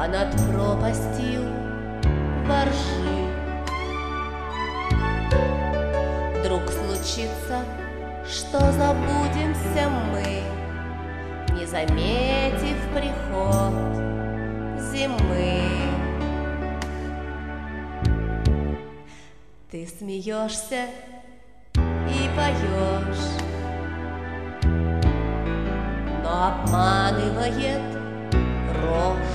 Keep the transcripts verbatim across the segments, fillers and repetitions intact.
а над пропастью воржи. Вдруг случится, что забудемся мы, не заметив приход зимы. Ты смеешься и поешь, но обманывает рожь.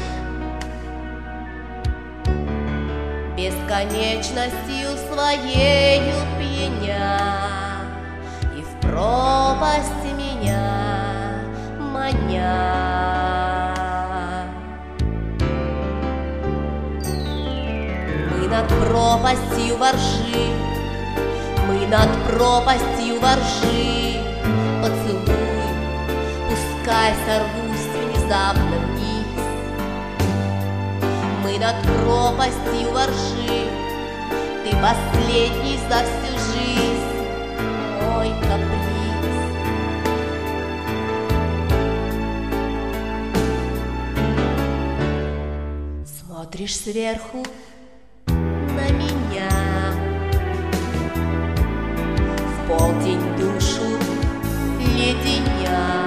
Бесконечностью своею пьяня и в пропасть меня маня. Мы над пропастью воржи, мы над пропастью воржи. Поцелуй, пускай сорвусь внезапно вниз. Мы над пропастью воржи, ты последний за всю жизнь мой каприз. Смотришь сверху на меня, в полдень душу леденя.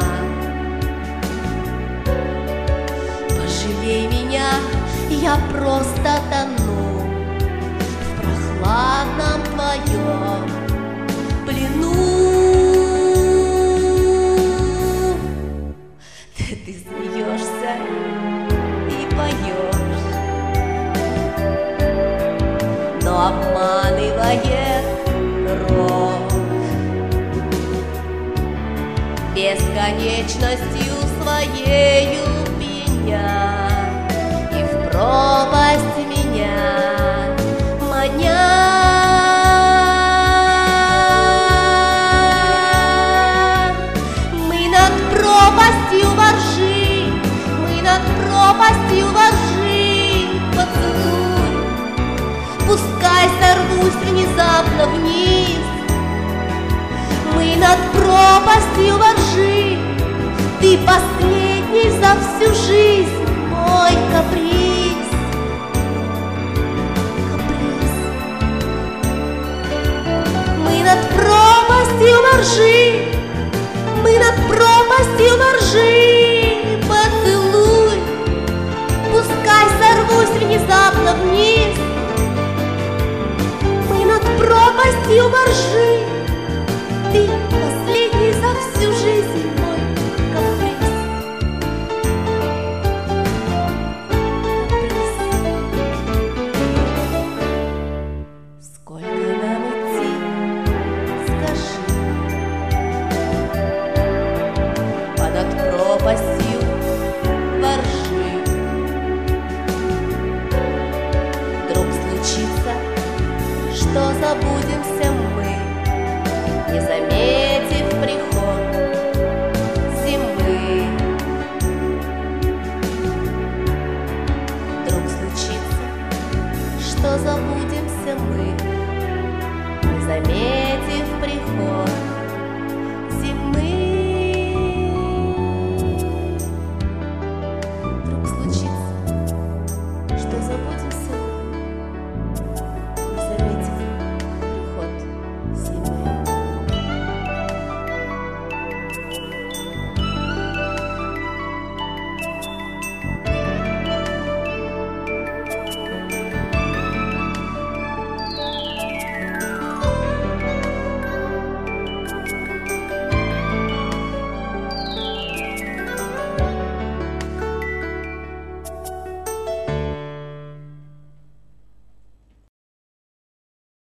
Пожалей меня, я просто тону в прохладном твоем плену. Ты, ты смеешься и поешь, но обманывает рок. Бесконечностью своею пьяня и в пропасть меня маня. Мы над пропастью воржи, мы над пропастью воржи. Поцелуй, пускай сорвусь внезапно вниз. Мы над пропастью воржи, ты последний за всю жизнь